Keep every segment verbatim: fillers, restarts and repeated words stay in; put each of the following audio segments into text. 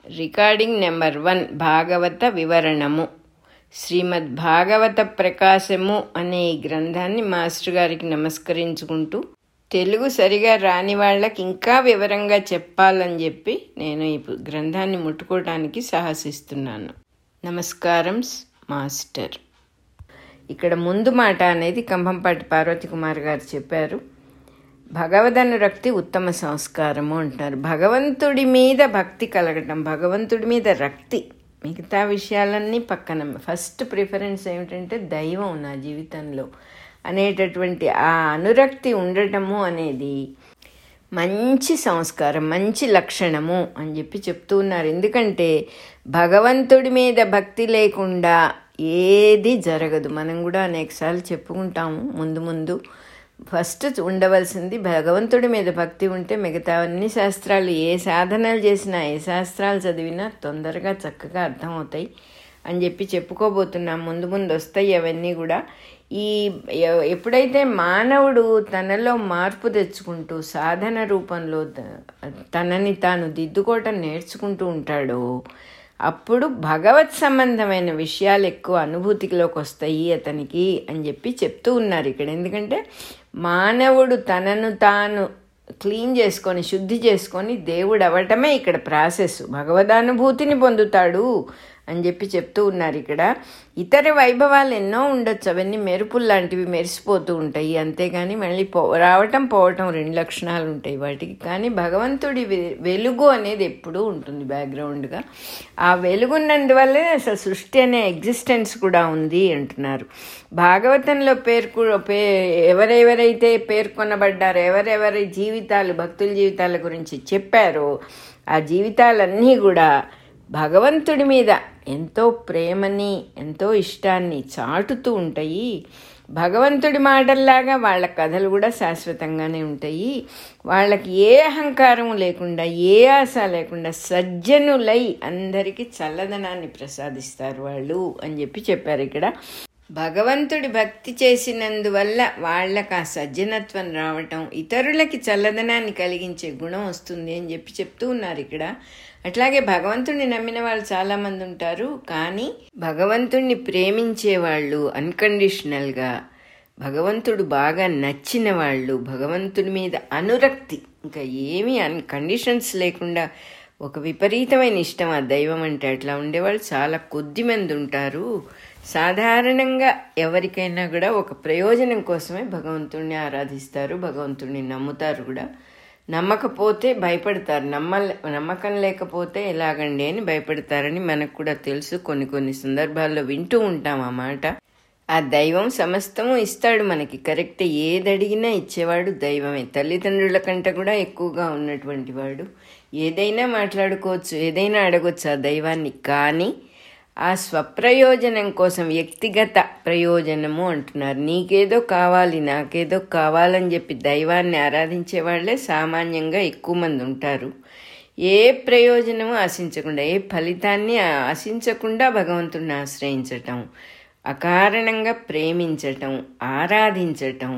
Recording number one Bhagavata వివరణము. శ్రీమద్ భాగవత ప్రకాశము అనే ఈ గ్రంథాన్ని మాస్టర్ గారికి నమస్కరించుకుంటూ, తెలుగు సరిగా రాని వాళ్ళకి ఇంకా వివరంగా చెప్పాలని చెప్పి నేను ఈ గ్రంథాన్ని ముట్టుకోవడానికి సాహసిస్తున్నాను. నమస్కారం మాస్టర్. ఇక్కడ ముందు మాట అనేది కంభంపాటి పార్వతి కుమార్ గారు చెప్పారు. భగవదనురక్తి ఉత్తమ సంస్కారము అంటారు. భగవంతుడి మీద భక్తి కలగటం, భగవంతుడి మీద రక్తి, మిగతా విషయాలన్నీ పక్కన. ఫస్ట్ ప్రిఫరెన్స్ ఏమిటంటే దైవం నా జీవితంలో అనేటటువంటి ఆ అనురక్తి ఉండటము అనేది మంచి సంస్కారం, మంచి లక్షణము అని చెప్పి చెప్తూ ఉన్నారు. ఎందుకంటే భగవంతుడి మీద భక్తి లేకుండా ఏది జరగదు. మనం కూడా అనేకసార్లు చెప్పుకుంటాము ముందు ముందు. ఫస్ట్ ఉండవలసింది భగవంతుడి మీద భక్తి ఉంటే మిగతా అన్ని శాస్త్రాలు, ఏ సాధనలు చేసినా, ఏ శాస్త్రాలు చదివినా తొందరగా చక్కగా అర్థమవుతాయి అని చెప్పి చెప్పుకోబోతున్నాం. ముందు ముందు వస్తాయి అవన్నీ కూడా. ఈ ఎప్పుడైతే మానవుడు తనలో మార్పు తెచ్చుకుంటూ సాధన రూపంలో తనని తాను దిద్దుకోవటం నేర్చుకుంటూ ఉంటాడో అప్పుడు భగవత్ సంబంధమైన విషయాలు ఎక్కువ అనుభూతిలోకి వస్తాయి అతనికి అని చెప్పి చెప్తూ ఉన్నారు ఇక్కడ. ఎందుకంటే మానవుడు తనను తాను క్లీన్ చేసుకొని, శుద్ధి చేసుకొని దేవుడు అవ్వటమే ఇక్కడ ప్రాసెస్. భగవదానుభూతిని పొందుతాడు అని చెప్పి చెప్తూ ఉన్నారు ఇక్కడ. ఇతర వైభవాలు ఎన్నో ఉండొచ్చు, అవన్నీ మెరుపులు లాంటివి మెరిసిపోతూ ఉంటాయి, అంతేగాని మళ్ళీ పో రావటం పోవటం రెండు లక్షణాలు ఉంటాయి వాటికి. కానీ భగవంతుడి వెలుగు అనేది ఎప్పుడూ ఉంటుంది బ్యాక్గ్రౌండ్గా. ఆ వెలుగున్నందువల్లే అసలు సృష్టి అనే ఎగ్జిస్టెన్స్ కూడా ఉంది అంటున్నారు. భాగవతంలో పేర్కొ పే ఎవరెవరైతే పేర్కొనబడ్డారో, ఎవరెవరి జీవితాలు, భక్తుల జీవితాల గురించి చెప్పారో ఆ జీవితాలన్నీ కూడా భగవంతుడి మీద ఎంతో ప్రేమని, ఎంతో ఇష్టాన్ని చాటుతూ ఉంటాయి. భగవంతుడి మాటల్లాగా వాళ్ళ కథలు కూడా శాశ్వతంగానే ఉంటాయి. వాళ్ళకి ఏ అహంకారం లేకుండా, ఏ ఆశ లేకుండా సజ్జనులై అందరికీ చల్లదనాన్ని ప్రసాదిస్తారు వాళ్ళు అని చెప్పి చెప్పారు ఇక్కడ. భగవంతుడి భక్తి చేసినందువల్ల వాళ్ళకి ఆ సజ్జనత్వం రావటం, ఇతరులకి చల్లదనాన్ని కలిగించే గుణం వస్తుంది అని చెప్పి చెప్తూ ఉన్నారు ఇక్కడ. అట్లాగే భగవంతుడిని నమ్మిన వాళ్ళు చాలామంది ఉంటారు. కానీ భగవంతుడిని ప్రేమించే వాళ్ళు, అన్కండిషనల్గా భగవంతుడు బాగా నచ్చిన వాళ్ళు, భగవంతుడి మీద అనురక్తి, ఇంకా ఏమీ అన్ కండిషన్స్ లేకుండా ఒక విపరీతమైన ఇష్టం ఆ దైవం అంటే, అట్లా ఉండేవాళ్ళు చాలా కొద్ది మంది ఉంటారు. సాధారణంగా ఎవరికైనా కూడా ఒక ప్రయోజనం కోసమే భగవంతుడిని ఆరాధిస్తారు, భగవంతుడిని నమ్ముతారు కూడా. నమ్మకపోతే భయపడతారు, నమ్మ నమ్మకం లేకపోతే ఎలాగండి అని భయపడతారని మనకు కూడా తెలుసు. కొన్ని కొన్ని సందర్భాల్లో వింటూ ఉంటాం ఆ మాట. ఆ దైవం సమస్తము ఇస్తాడు మనకి, కరెక్ట్. ఏది అడిగినా ఇచ్చేవాడు దైవమే. తల్లిదండ్రుల కంటే కూడా ఎక్కువగా ఉన్నటువంటి వాడు. ఏదైనా మాట్లాడుకోవచ్చు, ఏదైనా అడగొచ్చు ఆ దైవాన్ని. కానీ ఆ స్వప్రయోజనం కోసం, వ్యక్తిగత ప్రయోజనము అంటున్నారు. నీకేదో కావాలి, నాకేదో కావాలని చెప్పి దైవాన్ని ఆరాధించే వాళ్ళే సామాన్యంగా ఎక్కువ మంది ఉంటారు. ఏ ప్రయోజనము ఆశించకుండా, ఏ ఫలితాన్ని ఆశించకుండా భగవంతుడిని ఆశ్రయించటం, అకారణంగా ప్రేమించటం, ఆరాధించటం,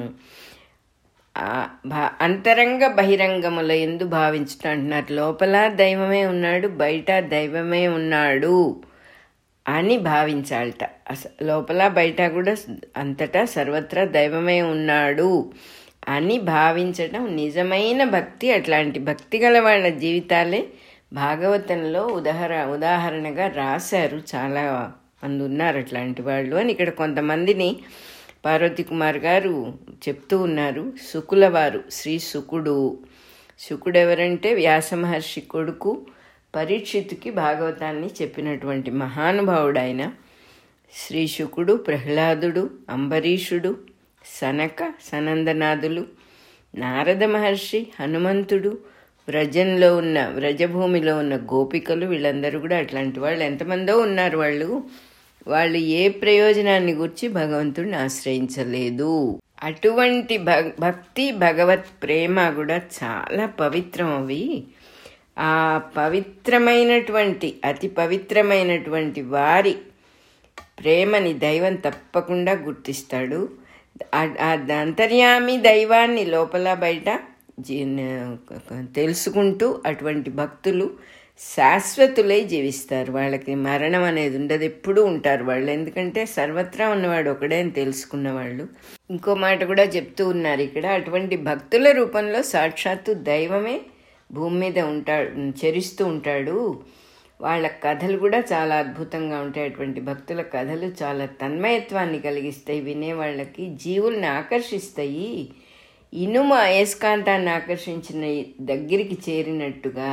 అంతరంగ బహిరంగముల ఎందు భావించటం అంటున్నారు. లోపల దైవమే ఉన్నాడు, బయట దైవమే ఉన్నాడు అని భావించాలట. అస లోపల బయట కూడా అంతటా సర్వత్రా దైవమే ఉన్నాడు అని భావించటం నిజమైన భక్తి. అట్లాంటి భక్తి గల వాళ్ళ జీవితాలే భాగవతంలో ఉదాహర ఉదాహరణగా రాశారు. చాలా మంది ఉన్నారు అట్లాంటి వాళ్ళు అని ఇక్కడ కొంతమందిని పార్వతి కుమార్ గారు చెప్తూ ఉన్నారు. శుకుల వారు, శ్రీ శుకుడు. శుకుడు ఎవరంటే వ్యాస మహర్షి కొడుకు, పరీక్షిత్తుకి భాగవతాన్ని చెప్పినటువంటి మహానుభావుడు ఆయన. శ్రీ శుకుడు, ప్రహ్లాదుడు, అంబరీషుడు, సనక సనందనాథులు, నారద మహర్షి, హనుమంతుడు, వ్రజంలో ఉన్న వ్రజభూమిలో ఉన్న గోపికలు, వీళ్ళందరూ కూడా అట్లాంటి వాళ్ళు ఎంతమందో ఉన్నారు. వాళ్ళు వాళ్ళు ఏ ప్రయోజనాన్ని గురించి భగవంతుడిని ఆశ్రయించలేదు. అటువంటి భక్తి, భగవత్ ప్రేమ కూడా చాలా పవిత్రం. అవి ఆ పవిత్రమైనటువంటి, అతి పవిత్రమైనటువంటి వారి ప్రేమని దైవం తప్పకుండా గుర్తిస్తాడు. అంతర్యామి దైవాన్ని లోపల బయట తెలుసుకుంటూ అటువంటి భక్తులు శాశ్వతులై జీవిస్తారు. వాళ్ళకి మరణం అనేది ఉండదు, ఎప్పుడూ ఉంటారు వాళ్ళు. ఎందుకంటే సర్వత్రా ఉన్నవాడు ఒకడే అని తెలుసుకున్న వాళ్ళు. ఇంకో మాట కూడా చెప్తూ ఉన్నారు ఇక్కడ, అటువంటి భక్తుల రూపంలో సాక్షాత్తు దైవమే భూమి మీద ఉంటాడు, చరిస్తూ ఉంటాడు. వాళ్ళ కథలు కూడా చాలా అద్భుతంగా ఉంటాయి. అటువంటి భక్తుల కథలు చాలా తన్మయత్వాన్ని కలిగిస్తాయి, వినేవాళ్ళకి జీవుల్ని ఆకర్షిస్తాయి. ఇనుమ అయస్కాంతాన్ని ఆకర్షించిన దగ్గరికి చేరినట్టుగా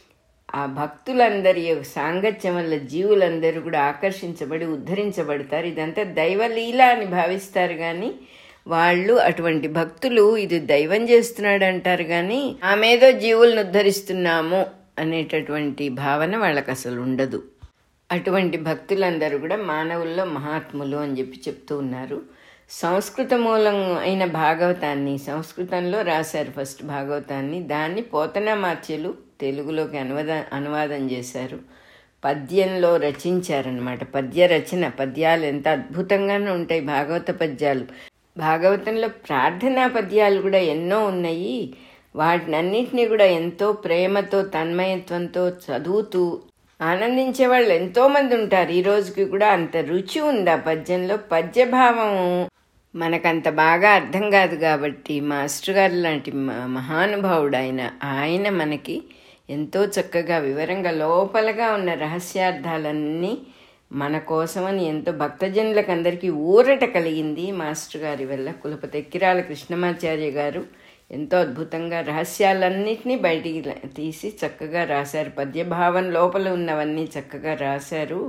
ఆ భక్తులందరి సాంగత్యం వల్ల జీవులందరూ కూడా ఆకర్షించబడి ఉద్ధరించబడతారు. ఇదంతా దైవలీల అని భావిస్తారు కానీ వాళ్ళు, అటువంటి భక్తులు ఇది దైవం చేస్తున్నాడు అంటారు కానీ ఆమెదో జీవులను ఉద్ధరిస్తున్నాము అనేటటువంటి భావన వాళ్ళకి అసలు ఉండదు. అటువంటి భక్తులందరూ కూడా మానవుల్లో మహాత్ములు అని చెప్పి చెప్తూ ఉన్నారు. సంస్కృత మూలం అయిన భాగవతాన్ని సంస్కృతంలో రాశారు ఫస్ట్ భాగవతాన్ని. దాన్ని పోతనామాత్యులు తెలుగులోకి అనువాద అనువాదం చేశారు, పద్యంలో రచించారనమాట. పద్య రచన, పద్యాలు ఎంత అద్భుతంగానే ఉంటాయి భాగవత పద్యాలు. భాగవతంలో ప్రార్థనా పద్యాలు కూడా ఎన్నో ఉన్నాయి. వాటినన్నింటినీ కూడా ఎంతో ప్రేమతో తన్మయత్వంతో చదువుతూ ఆనందించే వాళ్ళు ఎంతోమంది ఉంటారు. ఈ రోజుకి కూడా అంత రుచి ఉంది ఆ పద్యంలో. పద్యభావం మనకంత బాగా అర్థం కాదు కాబట్టి మాస్టర్ గారు లాంటి మహానుభావుడు ఆయన ఆయన మనకి ఎంతో చక్కగా వివరంగా లోపలగా ఉన్న రహస్యార్థాలన్నీ మన కోసమని ఎంతో భక్తజనులకు అందరికీ ఊరట కలిగింది మాస్టర్ గారి వల్ల. కులపతి ఎక్కిరాల కృష్ణమాచార్య గారు ఎంతో అద్భుతంగా రహస్యాలన్నింటినీ బయటికి తీసి చక్కగా రాశారు. పద్యభావం లోపల ఉన్నవన్నీ చక్కగా రాశారు.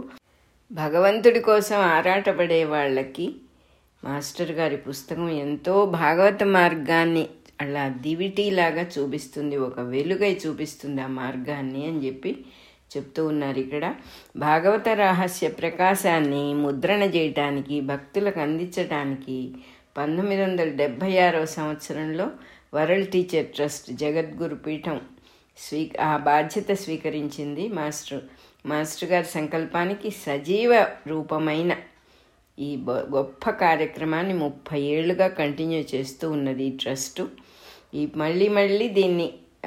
భగవంతుడి కోసం ఆరాటపడే వాళ్ళకి మాస్టర్ గారి పుస్తకం ఎంతో భాగవత మార్గాన్ని అలా దివిటీలాగా చూపిస్తుంది, ఒక వెలుగై చూపిస్తుంది ఆ మార్గాన్ని అని చెప్పి చెప్తూ ఉన్నారు ఇక్కడ. భాగవత రహస్య ప్రకాశాన్ని ముద్రణ చేయటానికి, భక్తులకు అందించడానికి పంతొమ్మిది వందల డెబ్భై ఆరవ సంవత్సరంలో వరల్డ్ టీచర్ ట్రస్ట్ జగద్గురు పీఠం స్వీ ఆ బాధ్యత స్వీకరించింది. మాస్టర్ మాస్టర్ గారి సంకల్పానికి సజీవ రూపమైన ఈ గొప్ప కార్యక్రమాన్ని ముప్పై ఏళ్ళుగా కంటిన్యూ చేస్తూ ఉన్నది ఈ ట్రస్టు. ఈ మళ్ళీ మళ్ళీ దీన్ని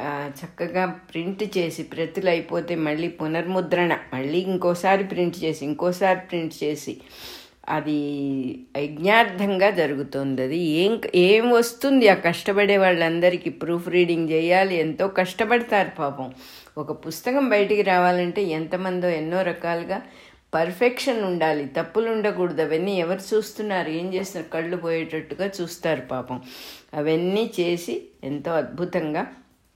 చక్కగా ప్రింట్ చేసి, ప్రతులు అయిపోతే మళ్ళీ పునర్ముద్రణ, మళ్ళీ ఇంకోసారి ప్రింట్ చేసి ఇంకోసారి ప్రింట్ చేసి అది యజ్ఞార్థంగా జరుగుతుంది. అది ఏం ఏం వస్తుంది ఆ కష్టపడే వాళ్ళందరికీ. ప్రూఫ్ రీడింగ్ చేయాలి, ఎంతో కష్టపడతారు పాపం. ఒక పుస్తకం బయటికి రావాలంటే ఎంతమందో ఎన్నో రకాలుగా పర్ఫెక్షన్ ఉండాలి, తప్పులు ఉండకూడదు. అవన్నీ ఎవరు చూస్తున్నారు, ఏం చేస్తున్నారు, కళ్ళు పోయేటట్టుగా చూస్తారు పాపం. అవన్నీ చేసి ఎంతో అద్భుతంగా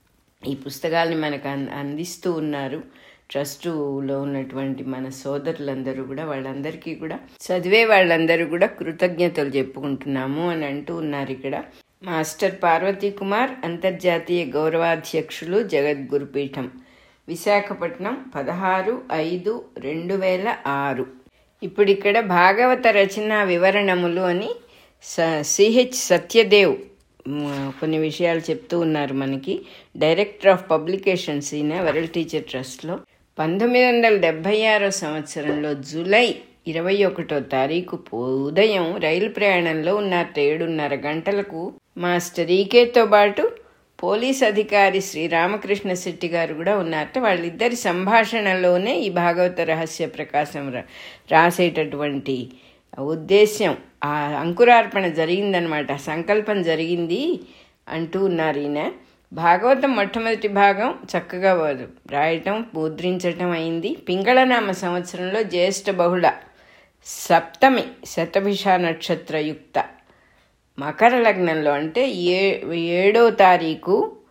ఈ పుస్తకాలని మనకు అందిస్తూ ఉన్నారు ట్రస్టులో ఉన్నటువంటి మన సోదరులందరూ కూడా. వాళ్ళందరికీ కూడా చదివే వాళ్ళందరూ కూడా కృతజ్ఞతలు చెప్పుకుంటున్నాము అని అంటూ ఉన్నారు ఇక్కడ. మాస్టర్ పార్వతీ కుమార్ అంతర్జాతీయ గౌరవాధ్యక్షులు జగద్గురు పీఠం, విశాఖపట్నం, పదహారు ఐదు రెండు వేల ఆరు. ఇప్పుడు ఇక్కడ భాగవత రచన వివరణములు అని సిహెచ్ సత్యదేవ్ కొన్ని విషయాలు చెప్తూ ఉన్నారు మనకి. డైరెక్టర్ ఆఫ్ పబ్లికేషన్స్ ఈయన వరల్డ్ టీచర్ ట్రస్ట్లో. పంతొమ్మిది వందల డెబ్భై ఆరో సంవత్సరంలో జూలై ఇరవై ఒకటో తారీఖు ఉదయం రైలు ప్రయాణంలో ఉన్నారట. ఏడున్నర గంటలకు మాస్టర్ ఈకేతో పాటు పోలీస్ అధికారి శ్రీ రామకృష్ణ శెట్టి గారు కూడా ఉన్నారట. వాళ్ళిద్దరి సంభాషణలోనే ఈ భాగవత రహస్య ప్రకాశం రాసేటటువంటి ఉద్దేశ్యం, ఆ అంకురార్పణ జరిగిందనమాట, సంకల్పం జరిగింది అంటూ ఉన్నారు ఈయన. భాగవతం మొట్టమొదటి భాగం చక్కగా రాయటం, ముద్రించటం అయింది. పింగళనామ సంవత్సరంలో జ్యేష్ఠ బహుళ సప్తమి శతభిష నక్షత్రయుక్త మకర లగ్నంలో, అంటే ఏ ఏడో తారీఖు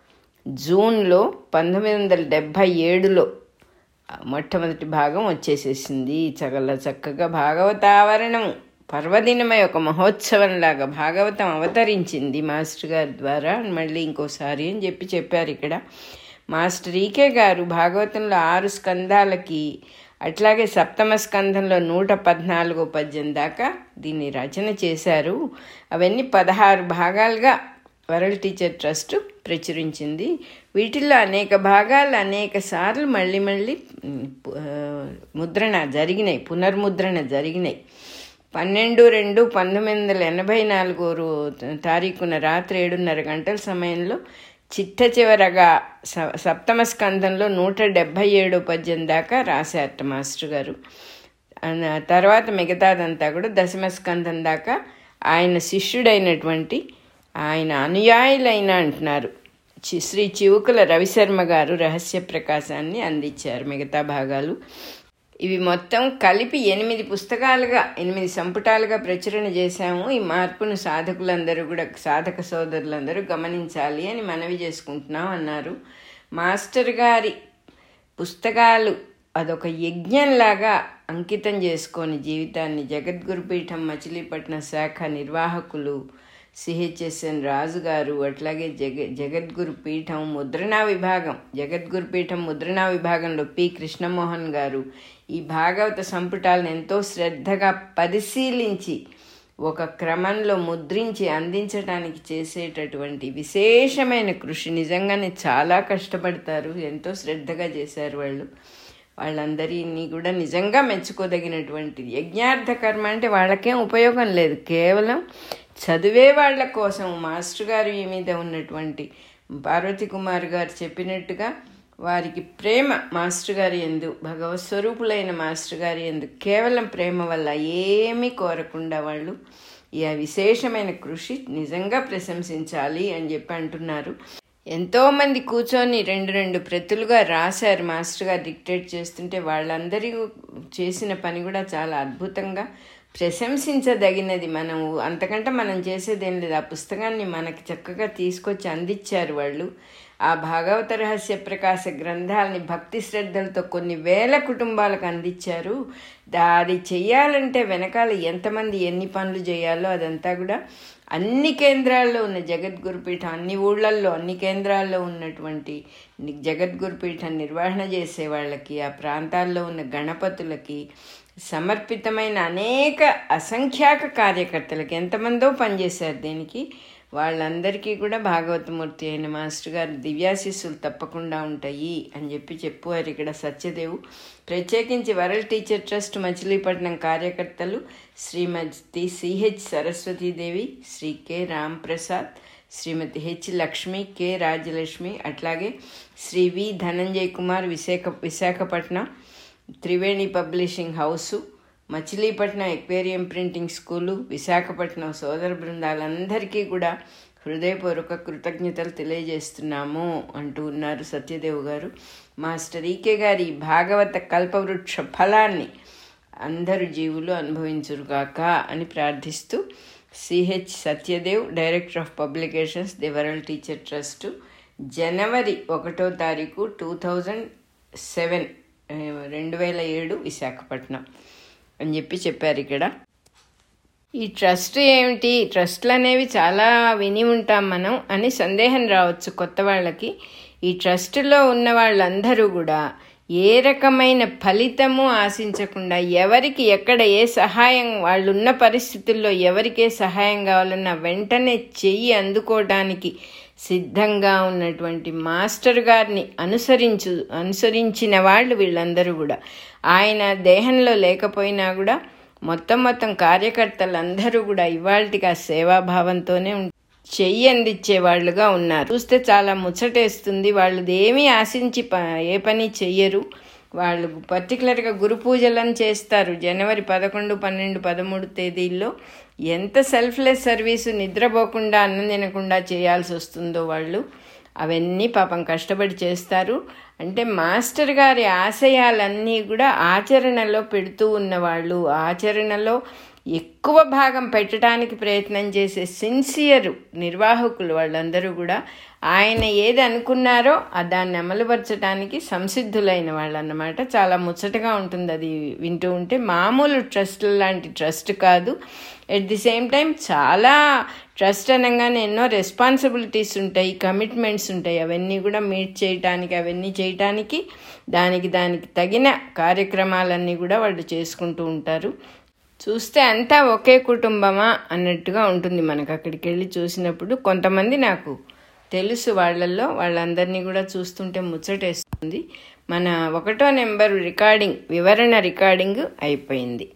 జూన్లో పంతొమ్మిది వందల డెబ్భై ఏడులో మొట్టమొదటి భాగం వచ్చేసేసింది. చక్కగా చక్కగా భాగవతావరణం పర్వదినమై ఒక మహోత్సవంలాగా భాగవతం అవతరించింది మాస్టర్ గారి ద్వారా. మళ్ళీ ఇంకోసారి అని చెప్పి చెప్పారు ఇక్కడ. మాస్టర్ ఈకే గారు భాగవతంలో ఆరు స్కందాలకి, అట్లాగే సప్తమ స్కంధంలో నూట పద్నాలుగో పద్యం దాకా దీన్ని రచన చేశారు. అవన్నీ పదహారు భాగాలుగా వరల్డ్ టీచర్ ట్రస్ట్ ప్రచురించింది. వీటిల్లో అనేక భాగాలు అనేక సార్లు మళ్ళీ మళ్ళీ ముద్రణ జరిగినాయి, పునర్ముద్రణ జరిగినాయి. పన్నెండు రెండు పంతొమ్మిది వందల ఎనభై నాలుగో తారీఖున రాత్రి ఏడున్నర గంటల సమయంలో చిట్ట చివరగా స సప్తమ స్కంధంలో నూట డెబ్భై ఏడో పద్యం దాకా రాశారట మాస్టర్ గారు. తర్వాత మిగతాదంతా కూడా దశమ స్కంధం దాకా ఆయన శిష్యుడైనటువంటి ఆయన అనుయాయులైన అంటున్నారు శ్రీ చివుకుల రవిశర్మ గారు రహస్య ప్రకాశాన్ని అందించారు. మిగతా భాగాలు ఇవి మొత్తం కలిపి ఎనిమిది పుస్తకాలుగా ఎనిమిది సంపుటాలుగా ప్రచురణ చేశాము. ఈ మార్పును సాధకులందరూ కూడా సాధక సోదరులందరూ గమనించాలి అని మనవి చేసుకుంటున్నాం అన్నారు. మాస్టర్ గారి పుస్తకాలు అదొక యజ్ఞంలాగా అంకితం చేసుకొని జీవితాన్ని జగద్గురుపీఠం మచిలీపట్నం శాఖ నిర్వాహకులు సిహెచ్ఎస్ఎన్ రాజు గారు, అట్లాగే జగ జగద్గురు పీఠం ముద్రణా విభాగం జగద్గురు పీఠం ముద్రణా విభాగంలో పి కృష్ణమోహన్ గారు ఈ భాగవత సంపుటాలను ఎంతో శ్రద్ధగా పరిశీలించి ఒక క్రమంలో ముద్రించి అందించడానికి చేసేటటువంటి విశేషమైన కృషి. నిజంగానే చాలా కష్టపడతారు, ఎంతో శ్రద్ధగా చేశారు వాళ్ళు. వాళ్ళందరినీ కూడా నిజంగా మెచ్చుకోదగినటువంటిది. యజ్ఞార్థ కర్మ అంటే వాళ్ళకేం ఉపయోగం లేదు, కేవలం చదివే వాళ్ళ కోసం. మాస్టర్ గారు ఈ మీద ఉన్నటువంటి పార్వతి కుమార్ గారు చెప్పినట్టుగా వారికి ప్రేమ మాస్టర్ గారి యందు, భగవత్ స్వరూపులైన మాస్టర్ గారి యందు కేవలం ప్రేమ వల్ల ఏమీ కోరకుండా వాళ్ళు ఈ విశేషమైన కృషి నిజంగా ప్రశంసించాలి అని చెప్పి అంటున్నారు. ఎంతోమంది కూర్చొని రెండు రెండు ప్రతులుగా రాశారు మాస్టర్ గారు డిక్టేట్ చేస్తుంటే. వాళ్ళందరూ చేసిన పని కూడా చాలా అద్భుతంగా ప్రశంసించదగినది. మనము అంతకంటే మనం చేసేదేం లేదు. ఆ పుస్తకాన్ని మనకి చక్కగా తీసుకొచ్చి అందించారు వాళ్ళు. ఆ భాగవత రహస్య ప్రకాశ గ్రంథాలని భక్తి శ్రద్ధలతో కొన్ని వేల కుటుంబాలకు అందించారు. అది చెయ్యాలంటే వెనకాల ఎంతమంది ఎన్ని పనులు చేయాలో అదంతా కూడా అన్ని కేంద్రాల్లో ఉన్న జగద్గురుపీఠం, అన్ని ఊళ్ళల్లో అన్ని కేంద్రాల్లో ఉన్నటువంటి జగద్గురుపీఠం నిర్వహణ చేసే వాళ్ళకి, ఆ ప్రాంతాల్లో ఉన్న గణపతులకి, సమర్పితమైన అనేక అసంఖ్యాక కార్యకర్తలకి, ఎంతమందో పనిచేశారు దీనికి. వాళ్ళందరికీ కూడా భాగవతమూర్తి అయిన మాస్టర్ గారు దివ్యాశీస్సులు తప్పకుండా ఉంటాయి అని చెప్పి చెప్పువారు ఇక్కడ సత్యదేవు. ప్రత్యేకించి వరల్డ్ టీచర్ ట్రస్ట్ మచిలీపట్నం కార్యకర్తలు Shrimati CH Saraswatidevi, Shri K Ramprasad, Shrimati H Lakshmi, K Rajalakshmi, అట్లాగే Shri V Dhananjay Kumar, Visakha Visakhapatnam Triveni publishing house, Machilipatnam aquarium printing school, Visakhapatnam సోదర బృందాలందరికీ కూడా హృదయపూర్వక కృతజ్ఞతలు తెలియజేస్తున్నాము అంటూ ఉన్నారు సత్యదేవ్ గారు. మాస్టర్ ఈకే గారి భాగవత కల్పవృక్ష ఫలాన్ని అందరు జీవులు అనుభవించురుగాక అని ప్రార్థిస్తూ CH Satyadev, director of publications, the world teacher trust, జనవరి ఒకటో తారీఖు టూ థౌజండ్ సెవెన్ రెండు వేల ఏడు విశాఖపట్నం అని చెప్పి చెప్పారు ఇక్కడ. ఈ ట్రస్ట్ ఏమిటి, ట్రస్ట్లు అనేవి చాలా విని ఉంటాం మనం అని సందేహం రావచ్చు కొత్త వాళ్ళకి. ఈ ట్రస్టులో ఉన్న వాళ్ళందరూ కూడా ఏ రకమైన ఫలితము ఆశించకుండా ఎవరికి ఎక్కడ ఏ సహాయం, వాళ్ళున్న పరిస్థితుల్లో ఎవరికే సహాయం కావాలన్నా వెంటనే చెయ్యి అందుకోవడానికి సిద్ధంగా ఉన్నటువంటి మాస్టర్ గారిని అనుసరించు అనుసరించిన వాళ్ళు వీళ్ళందరూ కూడా. ఆయన దేహంలో లేకపోయినా కూడా మొత్తం మొత్తం కార్యకర్తలందరూ కూడా ఇవాళకి ఆ సేవాభావంతోనే చెయ్యి అందించే వాళ్ళుగా ఉన్నారు. చూస్తే చాలా ముచ్చటేస్తుంది. వాళ్ళు ఏమీ ఆశించి ప ఏ పని చెయ్యరు. వాళ్ళు పర్టికులర్గా గురు పూజలను చేస్తారు. జనవరి పదకొండు పన్నెండు పదమూడు తేదీల్లో ఎంత సెల్ఫ్లెస్ సర్వీసు, నిద్రపోకుండా అన్నం తినకుండా చేయాల్సి వస్తుందో వాళ్ళు అవన్నీ పాపం కష్టపడి చేస్తారు. అంటే మాస్టర్ గారి ఆశయాలన్నీ కూడా ఆచరణలో పెడుతూ ఉన్నవాళ్ళు, ఆచరణలో ఎక్కువ భాగం పెట్టడానికి ప్రయత్నం చేసే సిన్సియర్ నిర్వాహకులు వాళ్ళందరూ కూడా. ఆయన ఏది అనుకున్నారో దాన్ని అమలుపరచడానికి సంసిద్ధులైన వాళ్ళు అన్నమాట. చాలా ముచ్చటగా ఉంటుంది అది వింటూ ఉంటే. మామూలు ట్రస్ట్ లాంటి ట్రస్ట్ కాదు. ఎట్ ది సేమ్ టైం చాలా ట్రస్ట్ అనగానే ఎన్నో రెస్పాన్సిబిలిటీస్ ఉంటాయి, కమిట్మెంట్స్ ఉంటాయి. అవన్నీ కూడా మీట్ చేయటానికి, అవన్నీ చేయటానికి దానికి దానికి తగిన కార్యక్రమాలన్నీ కూడా వాళ్ళు చేసుకుంటూ ఉంటారు. చూస్తే అంతా ఒకే కుటుంబమా అన్నట్టుగా ఉంటుంది మనకు అక్కడికి వెళ్ళి చూసినప్పుడు. కొంతమంది నాకు తెలుసు వాళ్ళల్లో, వాళ్ళందరినీ కూడా చూస్తుంటే ముచ్చటేస్తుంది. మన ఒకటో నెంబరు రికార్డింగ్, వివరణ రికార్డింగ్ అయిపోయింది.